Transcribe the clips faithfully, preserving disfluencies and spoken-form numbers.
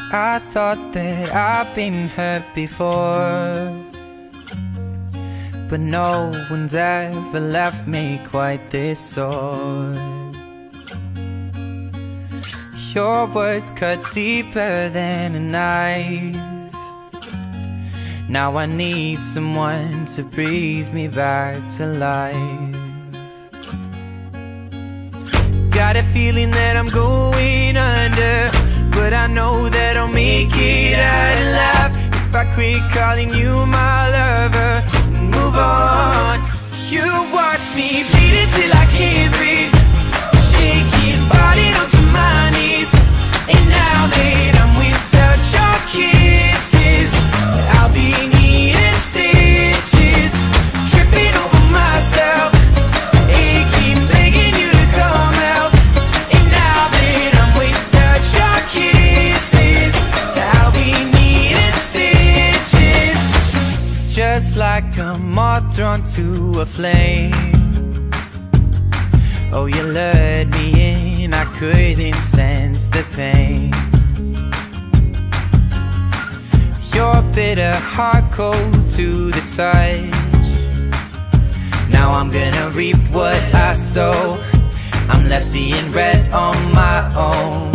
I thought that I've been hurt before, but no one's ever left me quite this sore. Your words cut deeper than a knife. Now I need someone to breathe me back to life. Got a feeling that I'm going under, but I know that I'll make it out alive if I quit calling you my lover and move on. You watch me bleed until I can't breathe, shaking, falling onto my knees. And now that I'm without your kisses, I'll be needing stitches, tripping over myself, aching, begging you to come out. And now that I'm without your kisses, I'll be needing stitches, just like a moth drawn to a flame. Oh, you lured me in, I couldn't sense the pain. Your bitter heart cold to the touch. Now I'm gonna reap what I sow. I'm left seeing red on my own.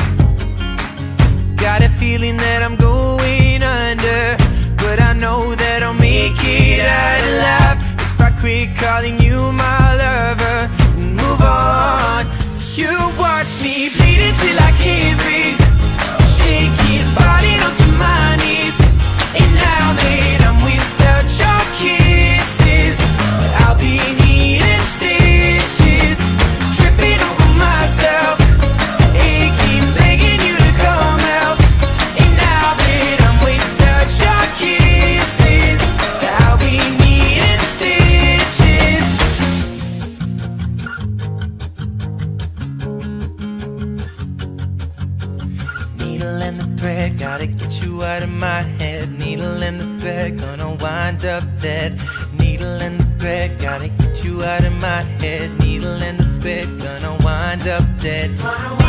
Got a feeling that I'm going under, but I know that I'll make it out alive if I quit calling you my lover and move on. You watch me bleed until I can't breathe, shaking, falling onto my knees. And now that I'm without your kisses, I'll be needing stitches, tripping over myself, aching, begging you to come out. And now that I'm without your kisses, I'll be needing stitches. Needle and the thread, gotta get you out of my head. Needle and the thread, gonna wind up dead. Needle and the thread, gotta get you out of my head. Needle and the thread, gonna wind up dead.